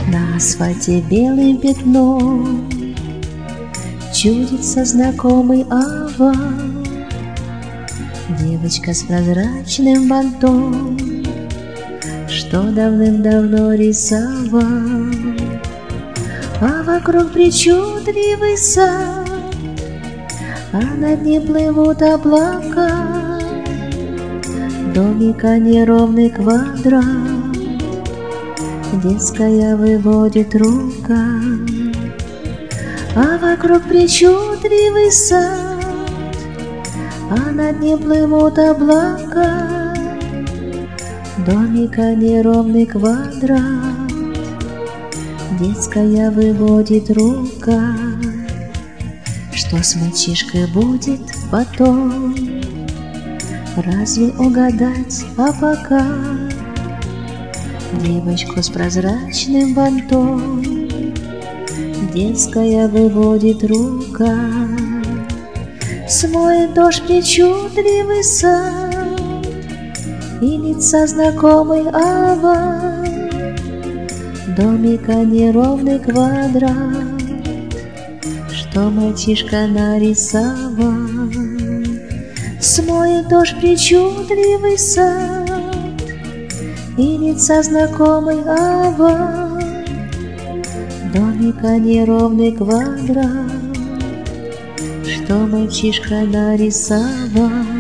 На асфальте белым пятном чудится знакомый овал. Девочка с прозрачным бантом, что давным-давно рисовал. А вокруг причудливый сад, а над ним плывут облака. Домика неровный квадрат, детская выводит рука. А вокруг причудливый сад, а над ним плывут облака. Домика неровный квадрат, детская выводит рука. Что с мальчишкой будет потом, разве угадать? А пока девочку с прозрачным бантом детская выводит рука. Смоет дождь причудливый сад, и лица знакомый овал. Домика неровный квадрат, что мальчишка нарисовал. Смоет дождь причудливый сад, и лица знакомый овал. Домика неровный квадрат, что мальчишка нарисовал.